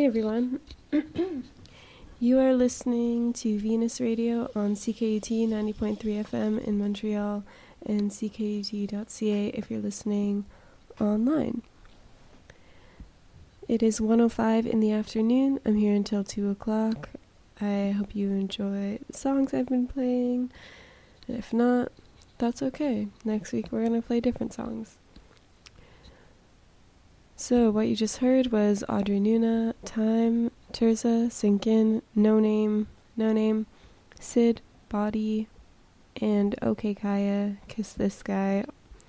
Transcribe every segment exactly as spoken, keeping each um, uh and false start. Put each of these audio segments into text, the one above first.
everyone. You are listening to Venus Radio on C K U T ninety point three F M in Montreal and C K U T dot C A if you're listening online. It is one oh five in the afternoon. I'm here until two o'clock. I hope you enjoy the songs I've been playing. And if not, that's okay. Next week we're going to play different songs. So what you just heard was Audrey Nuna, Time, Terza, Sink In, No Name, No Name, Sid, Body, and OK Kaya, Kiss This Guy.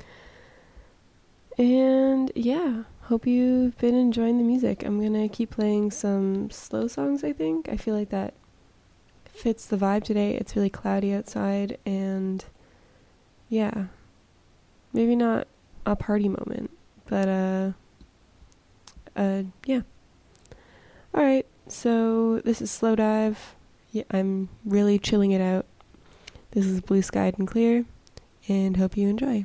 And yeah, hope you've been enjoying the music. I'm gonna keep playing some slow songs, I think. I feel like that fits the vibe today. It's really cloudy outside, and yeah, maybe not a party moment, but uh, uh, yeah. Alright, so this is Slow Dive. Yeah, I'm really chilling it out. This is Blue Skied and Clear, and hope you enjoy.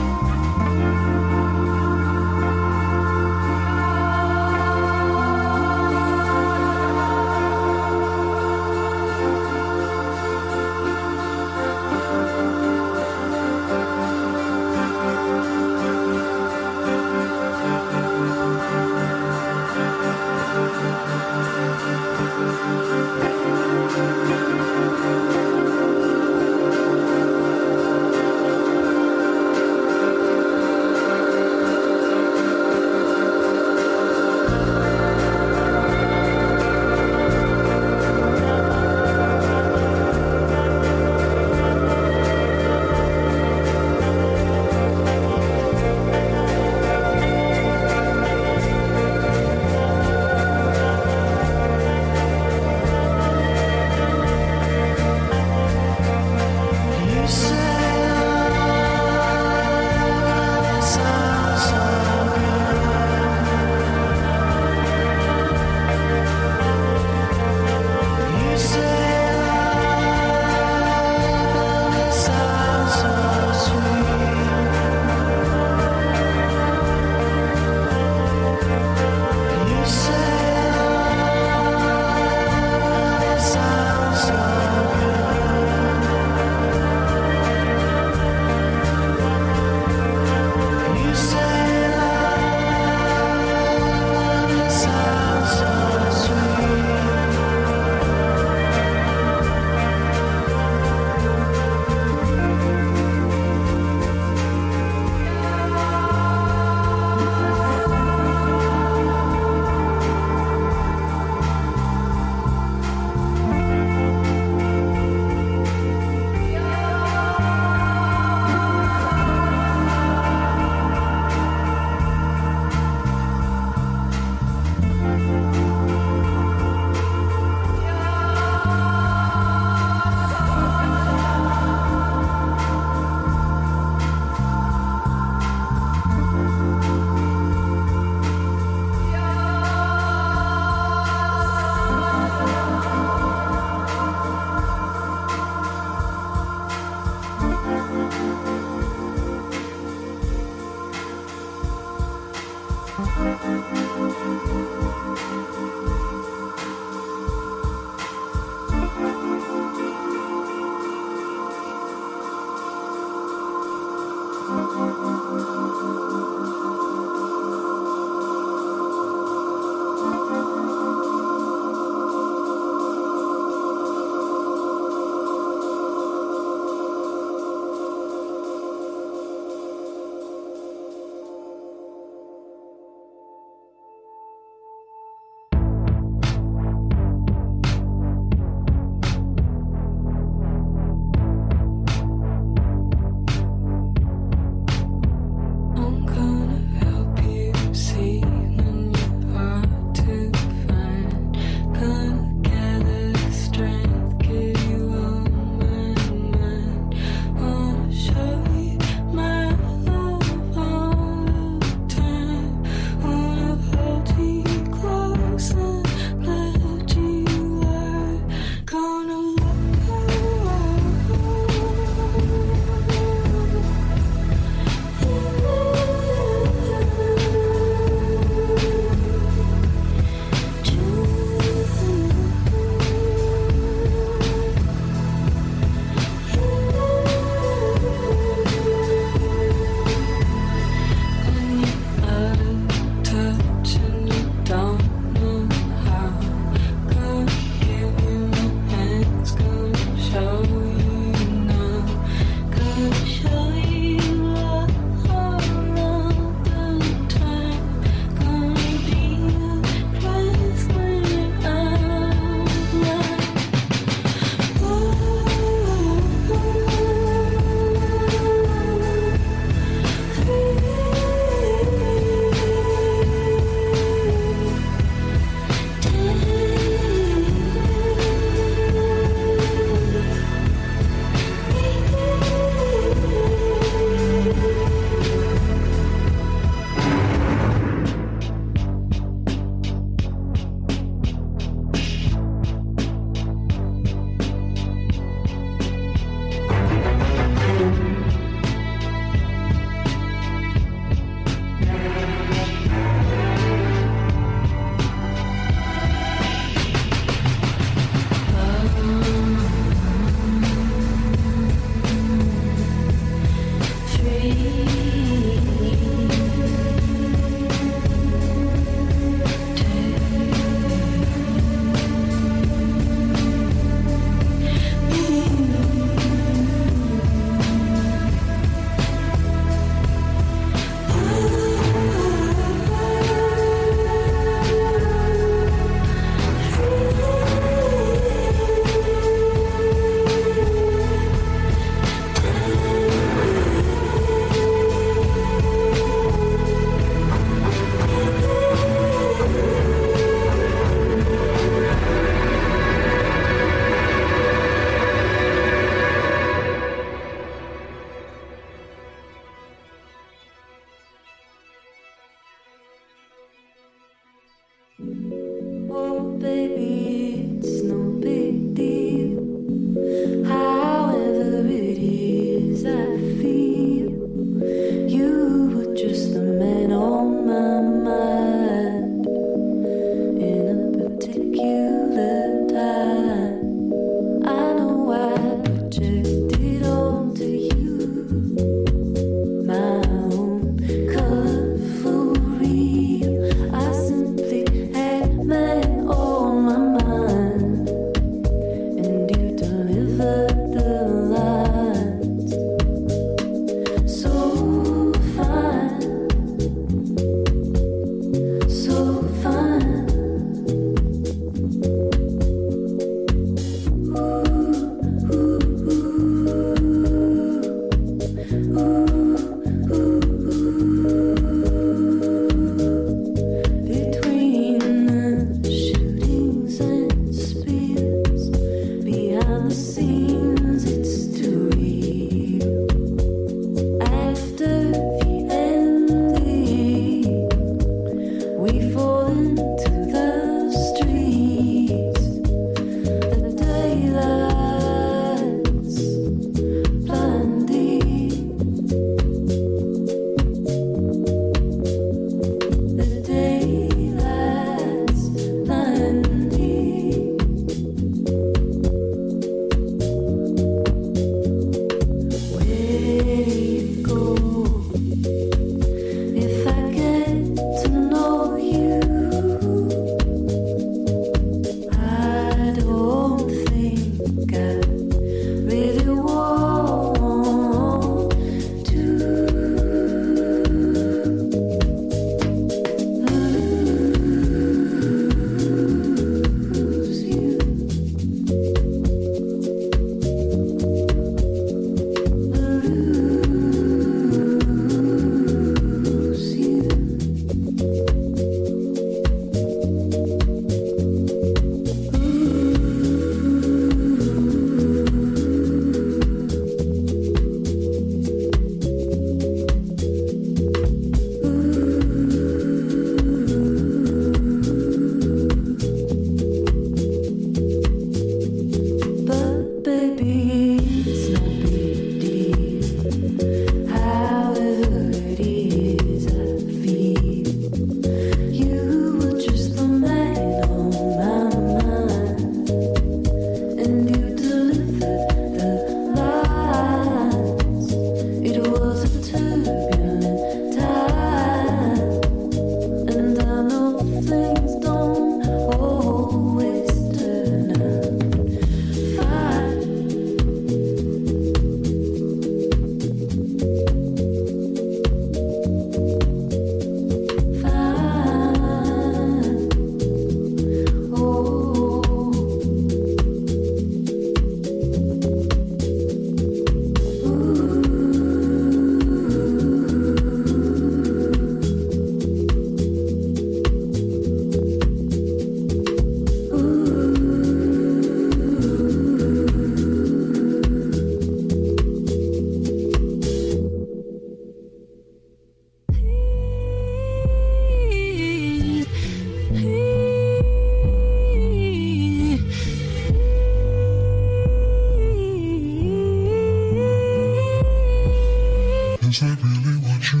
Is that really what you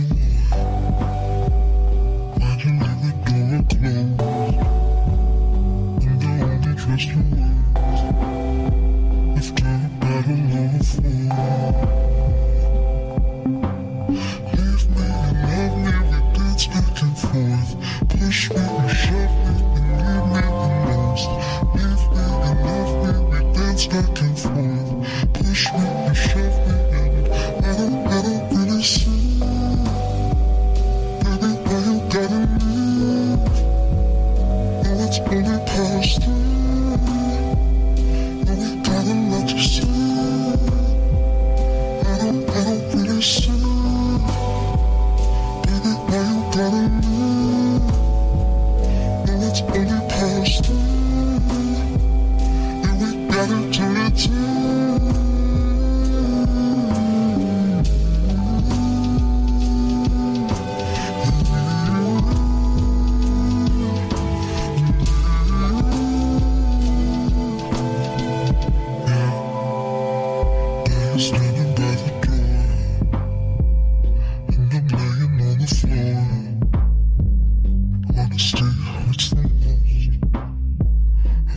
want? Why'd you leave the door closed? And I only trust your words. After a battle on the floor. Leave me and love me, we dance back and forth. Push me and shove me and leave me the most. Leave me and love me, we dance back and forth. Push me and shove me and I don't, I don't really see. Baby, why you gotta leave? Oh, it's only past three.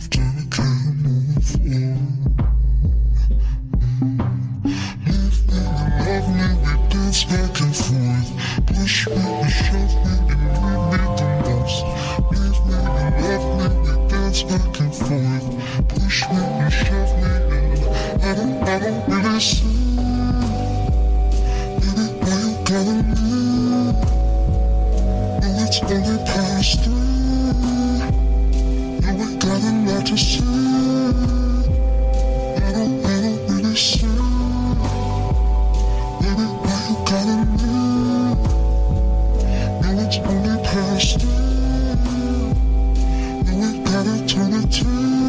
then I can't move on. Leave me and love me, we dance back and forth. Push me and shove me and need me the most. Leave me and love me, we dance back and forth. Push me and shove me and I don't, I don't really see. Baby, why you calling me? No, it's only past three. You ain't got a lot to say. I don't, I don't really see. Baby, why you calling me? No, it's only past three. You ain't got eternity.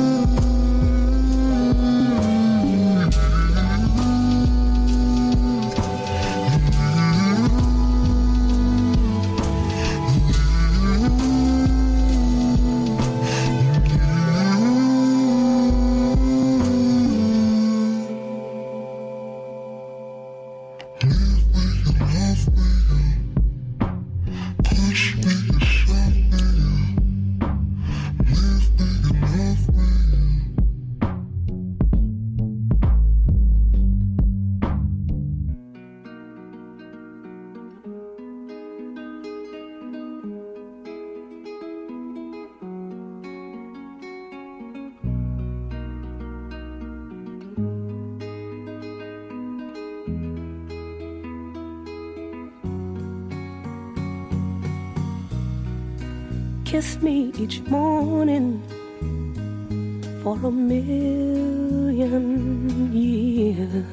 Kiss me each morning for a million years.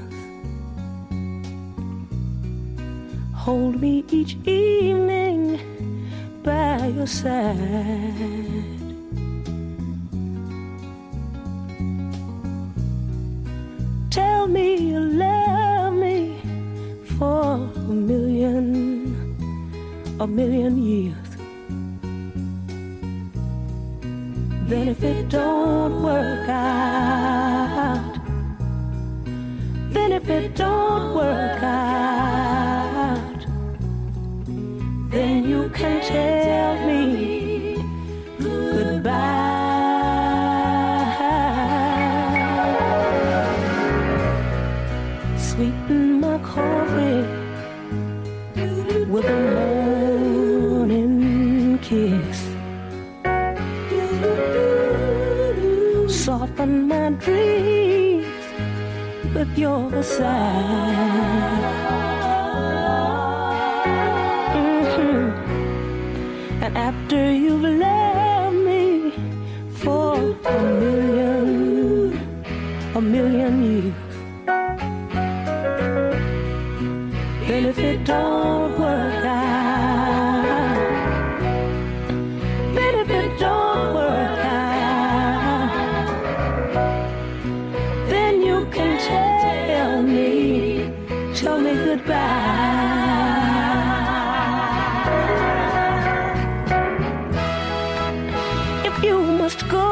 Hold me each evening by your side. Tell me you love me for a million, a million years. Then if it don't work out, then if it don't work out, then you can tell me goodbye. Sweeten my coffee with a morning kiss. Soften my dreams with your sigh. Mm-hmm. And after you've loved me for a million, a million years, then if it don't work out, then if it don't work out, tell me, tell me goodbye. If you must go,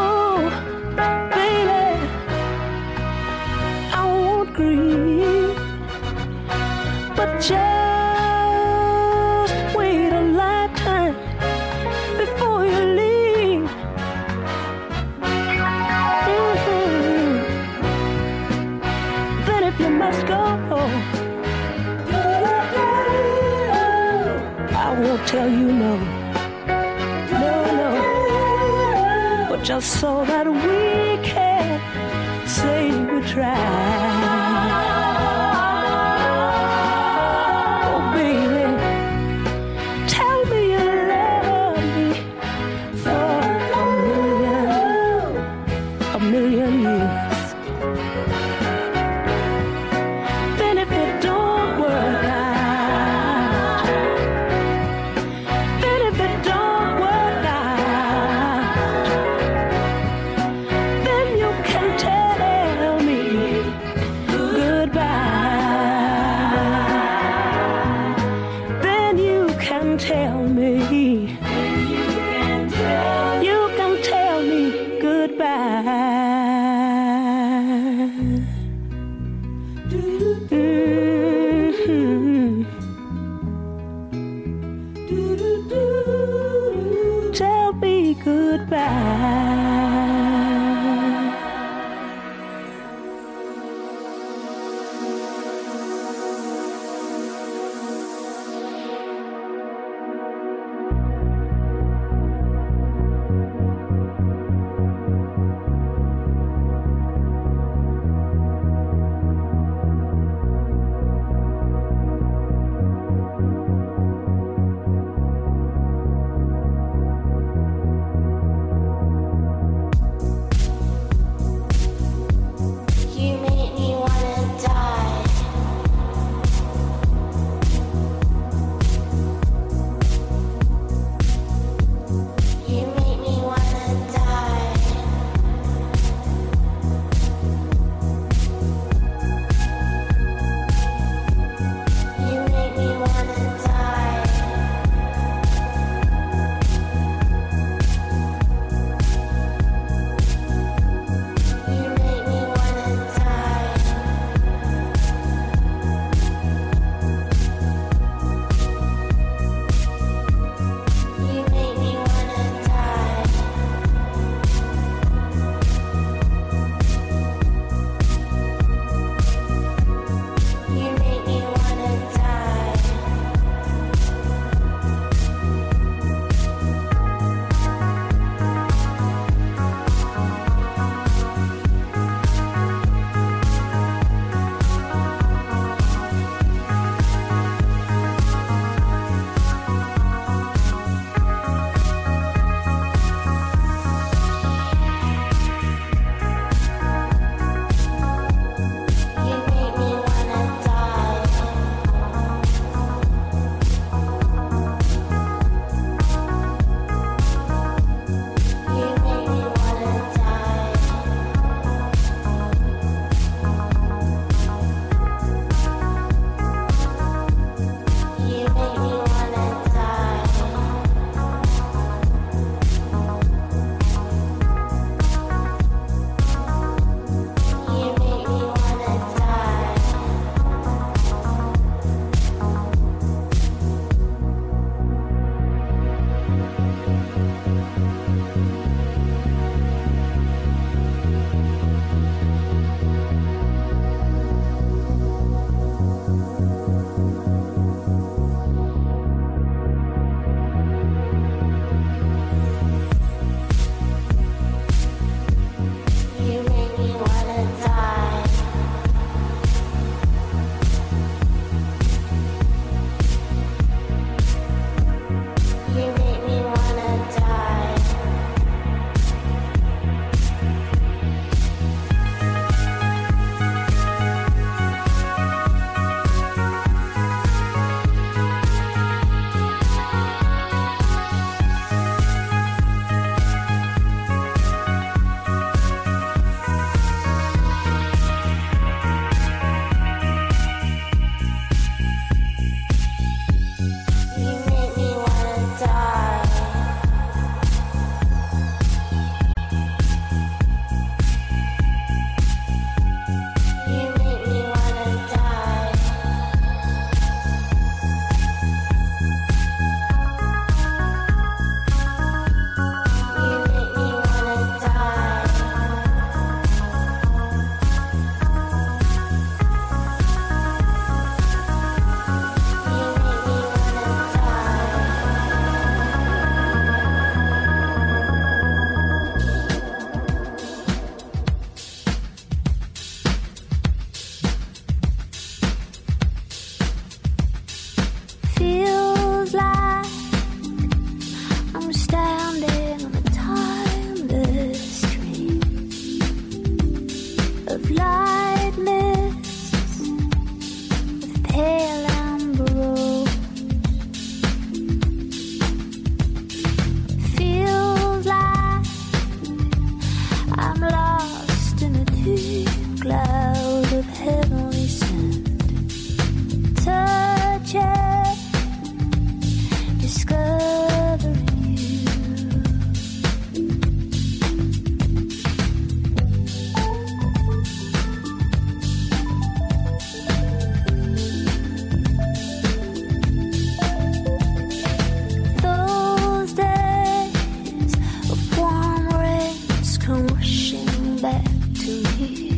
baby, I won't grieve, but just wait a lifetime before you leave. You must go. I won't tell you no, no, no, but just so that we can say we tried. Oh, baby, tell me you love me for a million, a million years. Tell me, you can tell me goodbye. Mm-hmm. Tell me goodbye. of light mists with pale amber roll. Feels like I'm lost in a deep cloud of heavenly scent. Touch it, discovering you. Those days of warm rains come rushing back to me.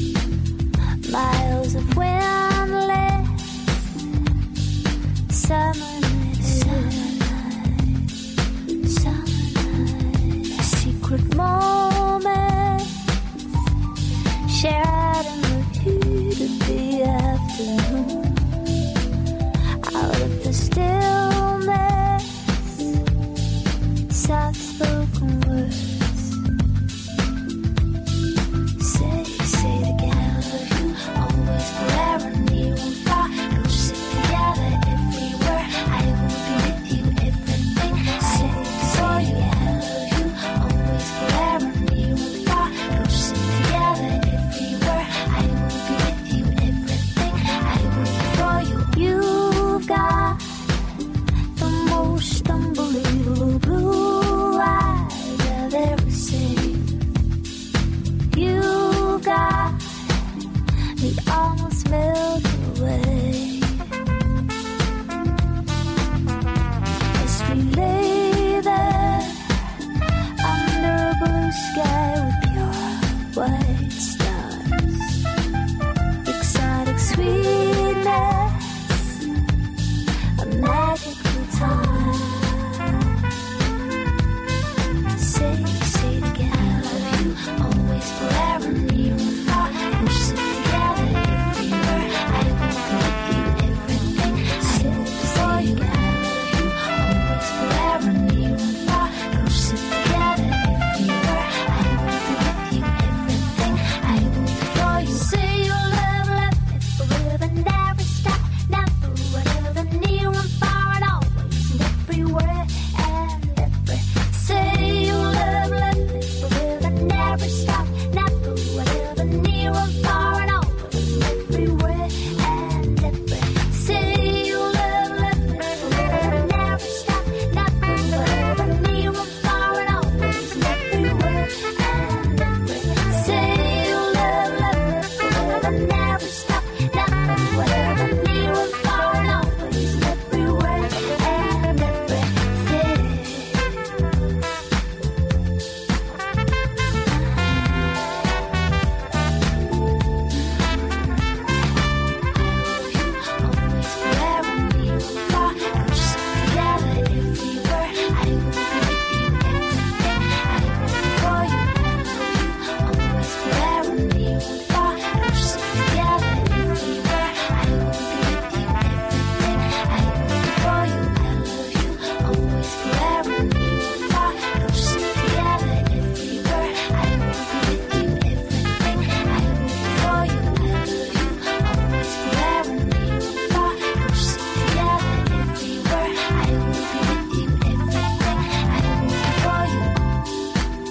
Miles of windless summer night, summer night, summer night. Secret moments shared in the heat of the afternoon. Out of the stillness, soft-spoken words. Say, say it again, I love you, always, forever, near and far. We'll sit together everywhere. I will be with you, everything. Say, say it again, I love you, always, forever, near and far. We'll sit together everywhere. I will be with you, everything. I will be for you. You've got the most unbelievable blue eyes I've ever seen. You've got me almost melted away as we lay there under a blue sky with pure white stars. Exotic sweetness, a magical time. Say, say it again, I love you, always, forever, near and far. We'll sit together everywhere. I will be with you, everything. Say it for you, I love you, always, forever, near and far. We'll sit together everywhere. I will be with you, everything. I will be for you. Say your love, love me forever, never stop, never, whatever, near and far, and always, and everywhere, and every. Say your love, love me forever, never stop, never, whatever, near and far, and always, and everywhere, and every. Say your love, love me forever, never stop, never, whatever, near and far, and always, and everywhere, and every. Say your love, love me forever, never stop, never, whatever, near and far, and always, and everywhere, and everything. Always, forever, near and far. We'll sit together everywhere. I will be with you, everything. I will be for you. I love you, always, forever, near and far. We'll sit together everywhere. I will be with you, everything. I will be for you. I love you, always, forever, near and far. We'll sit together everywhere. I will be with you, everything. I will be for you. I love you, always, forever, near and far. We'll sit together everywhere. I will be with you, everything. I will be for you.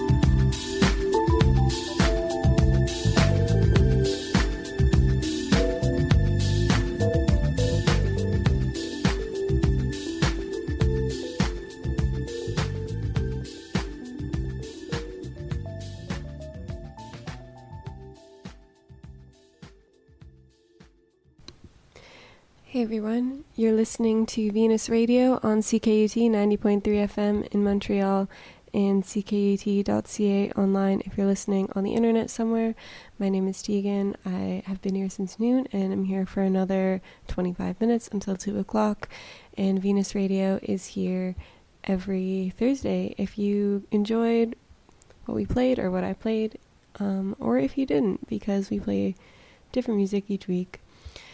Hey everyone, you're listening to Venus Radio on C K U T ninety point three F M in Montreal and C K U T dot C A online if you're listening on the internet somewhere. My name is Tegan. I have been here since noon and I'm here for another twenty-five minutes until two o'clock. And Venus Radio is here every Thursday. If you enjoyed what we played or what I played, um, or if you didn't, because we play different music each week.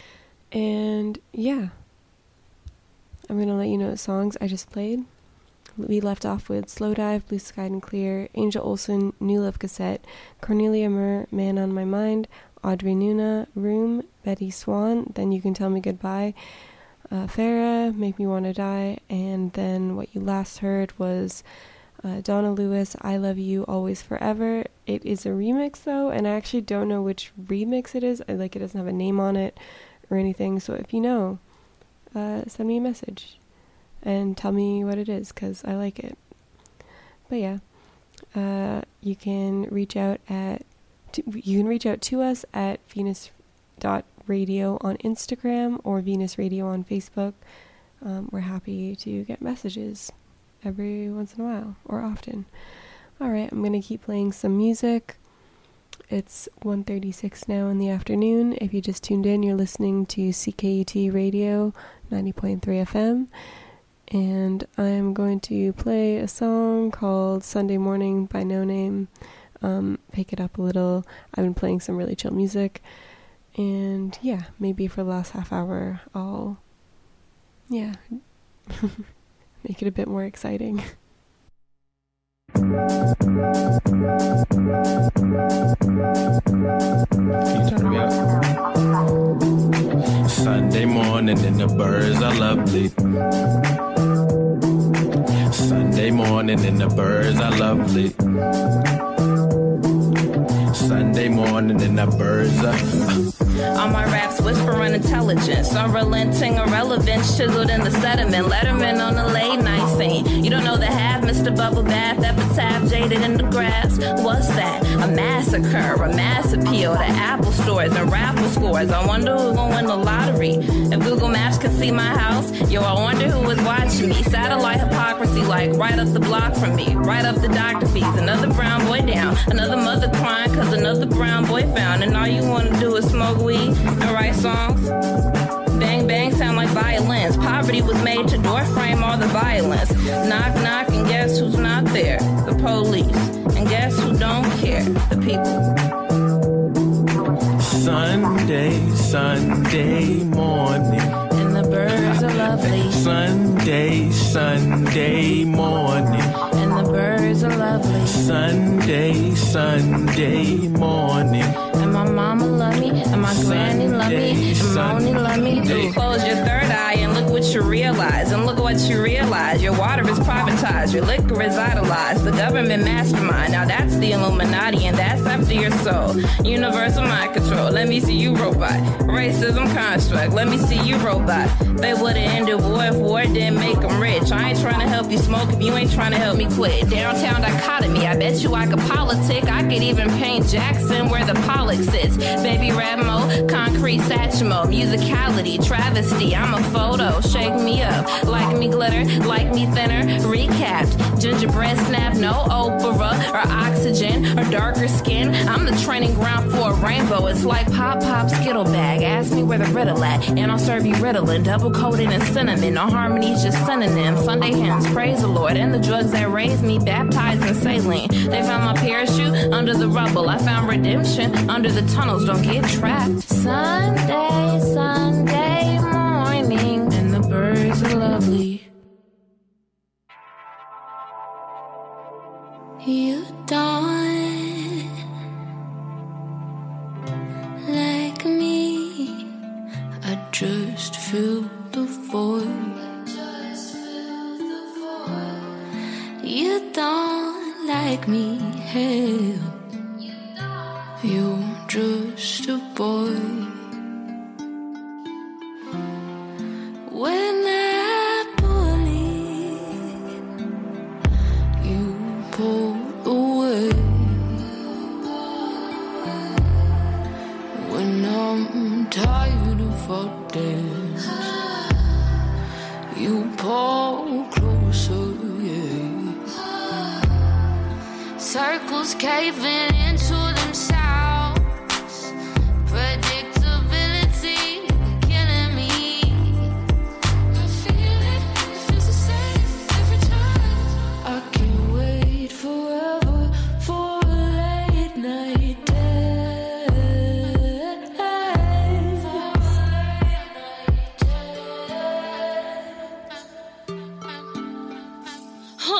And yeah, I'm going to let you know what songs I just played we left off with Slow Dive, Blue Sky and Clear, Angel Olsen, New Love Cassette, Cornelia Murr, Man on My Mind, Audrey Nuna, Room, Betty Swan, Then You Can Tell Me Goodbye, uh, Farah, Make Me Wanna Die, and then what you last heard was uh, Donna Lewis, I Love You Always Forever. It is a remix though, and I actually don't know which remix it is. I, like, it doesn't have a name on it or anything, so if you know, uh, send me a message and tell me what it is, because I like it. But yeah, uh, you can reach out at To, you can reach out to us at venus dot radio on Instagram or Venus Radio on Facebook. Um, we're happy to get messages every once in a while, or often. Alright, I'm going to keep playing some music. It's one thirty-six now in the afternoon. If you just tuned in, you're listening to C K U T Radio ninety point three F M. And I'm going to play a song called Sunday Morning by No Name. Um, pick it up a little. I've been playing some really chill music, and yeah, maybe for the last half hour I'll, yeah, make it a bit more exciting. Sunday morning and the birds are lovely. Sunday morning and the birds are lovely. Sunday morning and the birds are. All my raps whispering intelligence, unrelenting irrelevance, chiseled in the sediment. Letterman on the late night scene. You don't know the half, Mister Bubble Bath, epitaph jaded in the grass. What's that? A massacre, a mass appeal to Apple stores and raffle scores. I wonder who's gonna win the lottery. If Google Maps could see my house, yo, I wonder who was watching me. Satellite hypocrisy, like right up the block from me, right up the doctor fees. Another brown boy down, another mother crying cause another brown boy found. And all you wanna do is smoke weed and write songs. Bang bang sound like violins. Poverty was made to door frame all the violence. Knock knock and guess who's not there? The police. And guess who don't care? The people. Sunday, Sunday morning. And the birds are lovely. Sunday, Sunday morning. And the birds are lovely. Sunday, Sunday morning. And my mama love me, and my granny love me, and Moni love me too. Close your third eye and look what you realize. And look what you realize. Your water is privatized, your liquor is idolized. The government mastermind, now that's the Illuminati, and that's after your soul. Universal mind control, let me see you robot. Racism construct, let me see you robot. They would've ended war if war didn't make them rich. I ain't trying to help you smoke if you ain't trying to help me quit. Downtown dichotomy, I bet you I could politic. I could even paint Jackson where the Pollock sits. Baby rap mode, concrete satchmo, musicality, travesty. I'm a photo, shake me up, like me glitter, like me thinner, recapped. Gingerbread snap, no Oprah or oxygen or darker skin. I'm the training ground for a rainbow. It's like pop pop skittle bag. Ask me where the riddle at, and I'll serve you Ritalin, double coated in cinnamon. No harmonies, just synonyms. Sunday hymns, praise the Lord, and the drugs that raised me, baptized in saline. They found my parachute under the rubble. I found redemption under the tunnels. Don't get trapped. Sunday, Sunday morning, and the birds are lovely. You don't like me. I just feel the void. You don't like me, hell. You're just a boy. When I believe you pulled away. When I'm tired of our dance, you pull closer, yeah. Circles caving into themselves. Predictability killing me. I feel it, it feels the same every time. I can't wait forever for a late night dance. For a late night dance.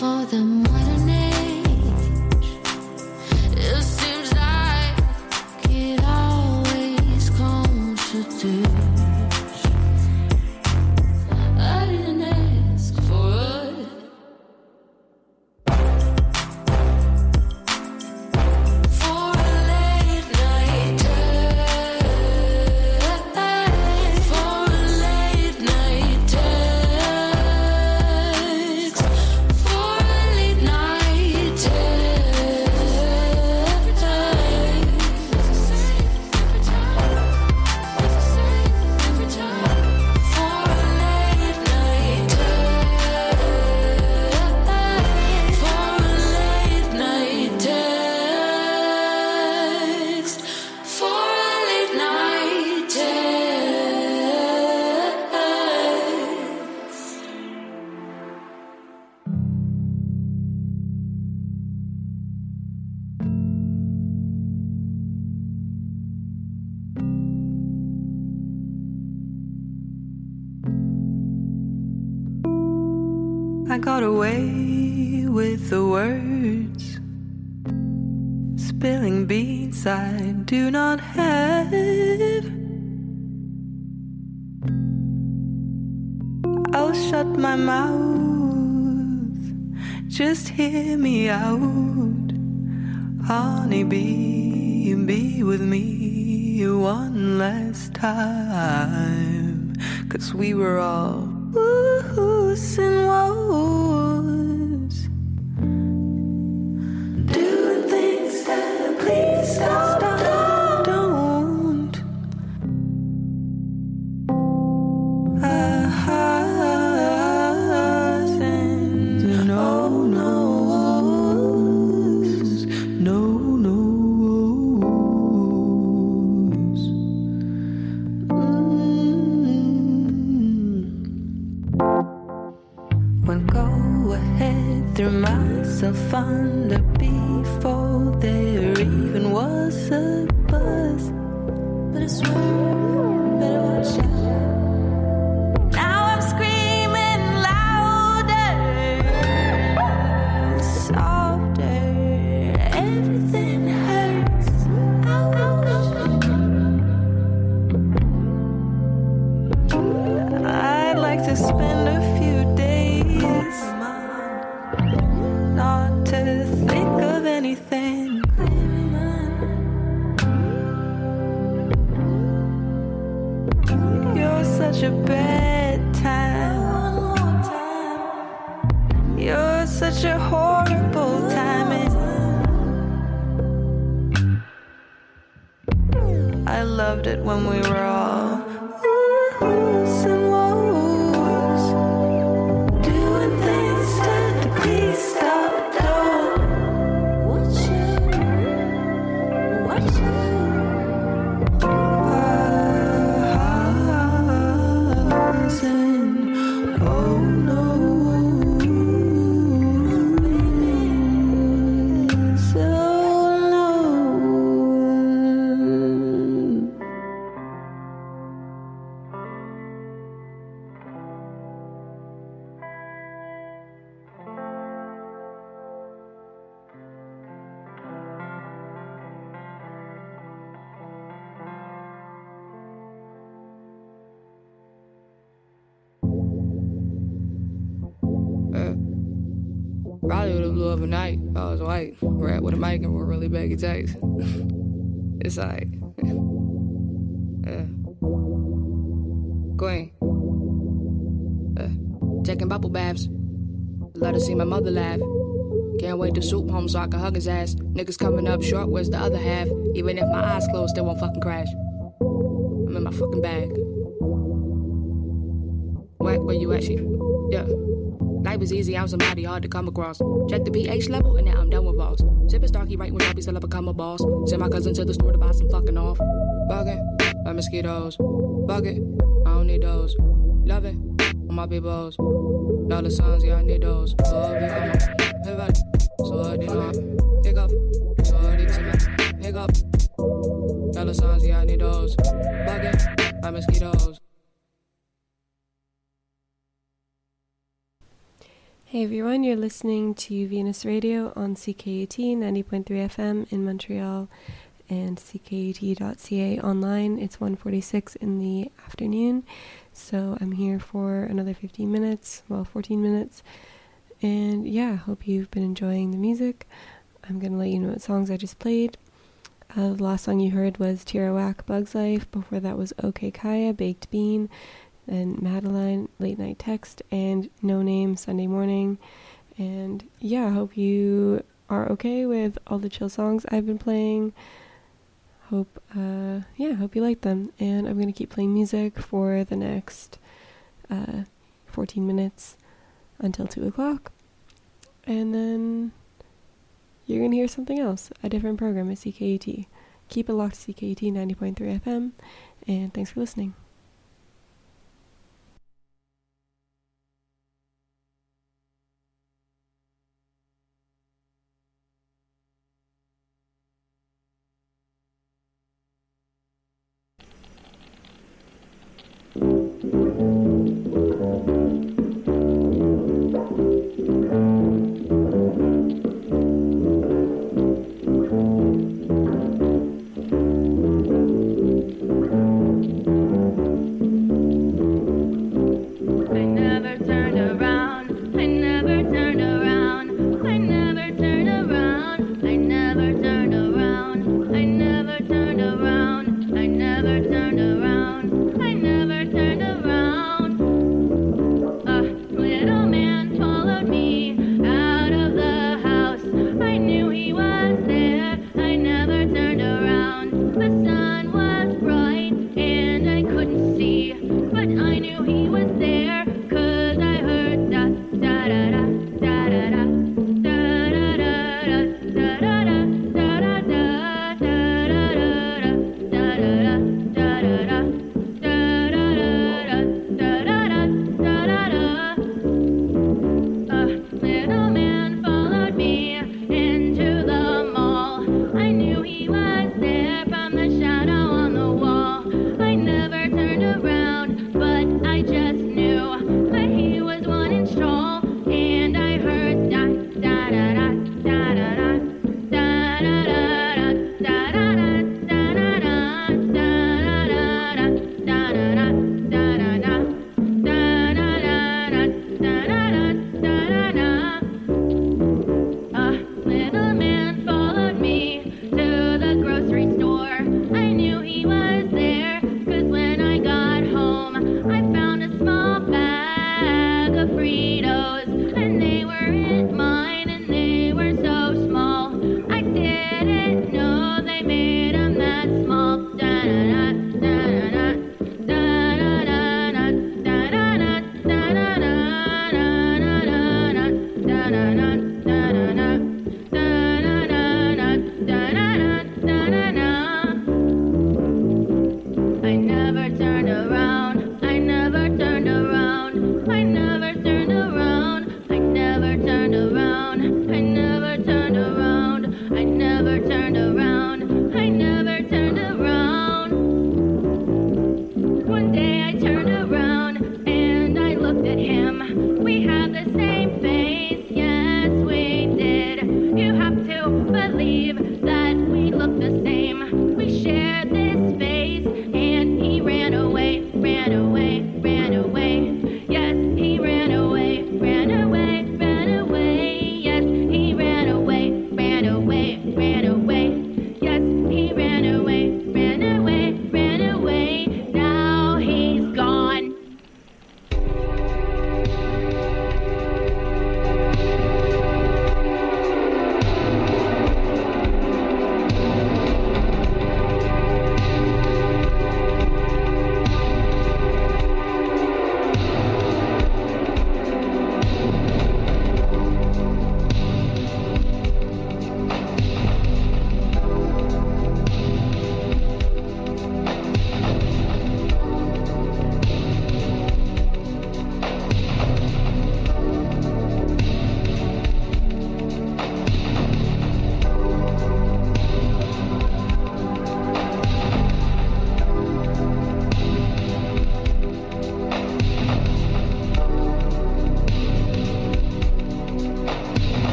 for the modern age. It seems like it always comes to this. I didn't ask for it. For a late night text. For a late night text. For a late night text. Every time. For a late night text. For a late night text. For a late night text. I got away with the words, spilling beats I do not have. I'll shut my mouth, just hear me out. Honeybee, be with me one last time. Cause we were all woos and woes, doing things that please stop, stop, don't. Ah, and no, no's, no, no's. When go ahead, threw myself under before there even was a buzz. But it's wrong, better watch out. Now I'm screaming louder, softer, everything hurts. I'd like to spend a few days not to think of anything. You're such a bad time. You're such a horrible timing. I loved it when we were all woos and woes, doing things that to please stop, don't. Watch it, watch it. Hearts and oh no, so no. Uh, probably would have blew up a night if I was white. Rap with a mic and with really baggy tights. It's like, uh, Queen. Uh, taking bubble baths. Let her see my mother laugh. Can't wait to swoop home so I can hug his ass. Niggas coming up short, where's the other half? Even if my eyes closed, they won't fucking crash. I'm in my fucking bag. Whack, where you at, shit? Yeah. Life is easy, I'm somebody hard to come across. Check the pH level, and now I'm done with Voss. Sipping Starkey right when I be still I become a boss. Send my cousin to the store to buy some fucking off. Bugging, by mosquitoes. Bug it, I don't need those. Love it, on my peoples. Dollar signs, yeah, I need those. Oh, be on my pivot. So I did not pick up. So I did not pick up. Dollar signs, yeah, I need those. Bug it, by mosquitoes. Hey Hey everyone, you're listening to Venus Radio on C K U T ninety point three F M in Montreal and C K U T dot C A online. It's one forty-six in the afternoon, so I'm here for another fifteen minutes, well fourteen minutes, and yeah, hope you've been enjoying the music. I'm going to let you know what songs I just played. Uh, the last song you heard was Tierra Whack, Bug's Life. Before that was OK Kaya, Baked Bean, and Madeline, Late Night Text, and No Name, Sunday Morning. And yeah, I hope you are okay with all the chill songs I've been playing. Hope, uh, yeah, hope you like them. And I'm going to keep playing music for the next uh, fourteen minutes until two o'clock. And then you're going to hear something else, a different program at C K U T. Keep it locked to C K U T ninety point three F M, and thanks for listening. Thank you.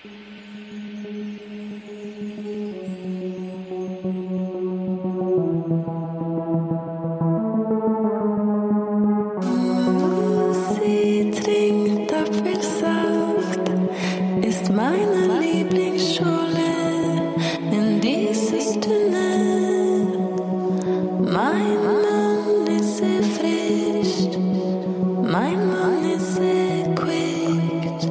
Sie trinkt Apfelsaft, ist meine Lieblingsschule in dieses Tunnel. Mein Mann ist sehr frisch, mein Mann ist sehr quick.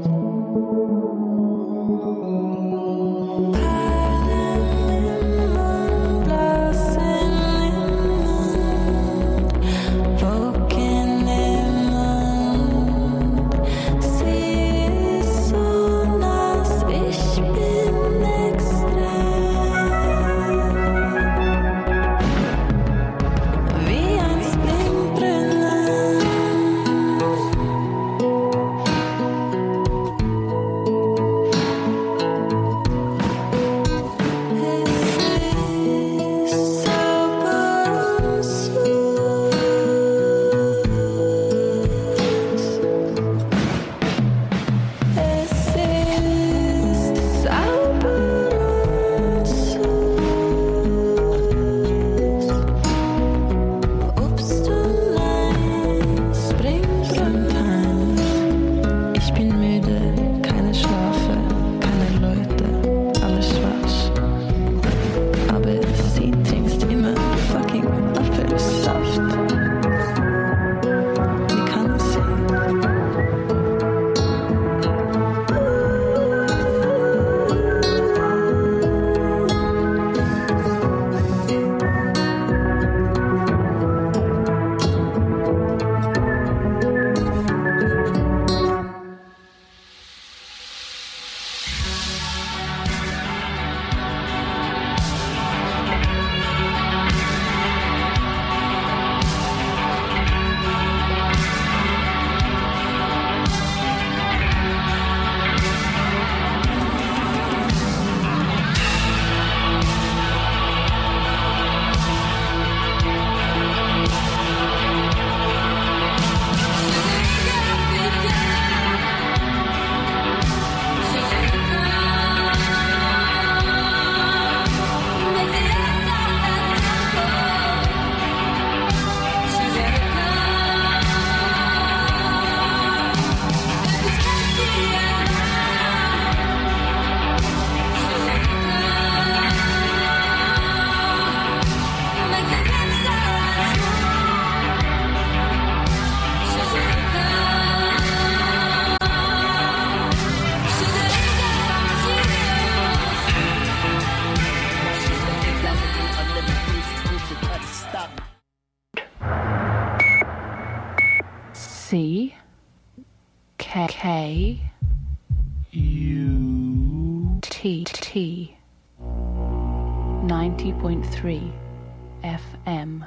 Perlen im Mund, Blasen im Mund, Wogen im Mund. Sie ist so nass, ich bin extrem. Wie ein Springbrunnen. Es ist sauber und süß. Es ist sauber und süß. Obst und Mais, Springbrunnen. Ich bin müde, keine Schlafe, keine Leute, alles schwarz. Aber sie trinkt immer fucking Apfelsaft. Wie kann sie? C K K U T T ninety point three F M.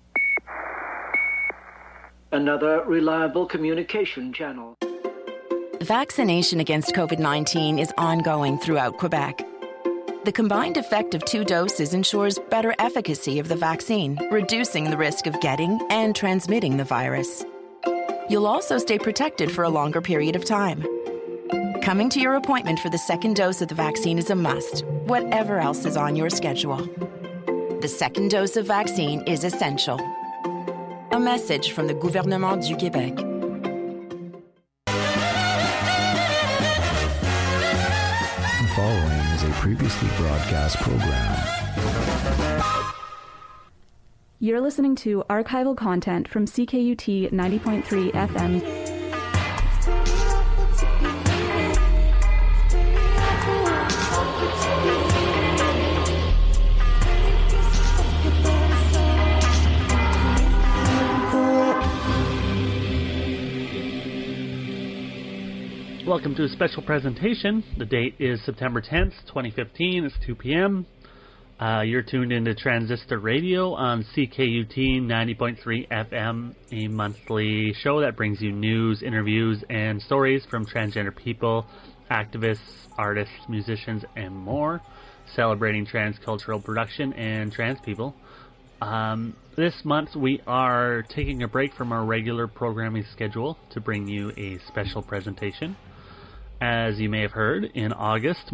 Another reliable communication channel. Vaccination against COVID nineteen is ongoing throughout Quebec. The combined effect of two doses ensures better efficacy of the vaccine, reducing the risk of getting and transmitting the virus. You'll also stay protected for a longer period of time. Coming to your appointment for the second dose of the vaccine is a must, whatever else is on your schedule. The second dose of vaccine is essential. A message from the Gouvernement du Québec. The following is a previously broadcast program. You're listening to archival content from C K U T ninety point three F M. Welcome to a special presentation. The date is September tenth, twenty fifteen. It's two p.m. Uh, you're tuned into Transistor Radio on C K U T ninety point three F M, a monthly show that brings you news, interviews, and stories from transgender people, activists, artists, musicians, and more, celebrating transcultural production and trans people. Um, this month we are taking a break from our regular programming schedule to bring you a special presentation. as you may have heard, in August,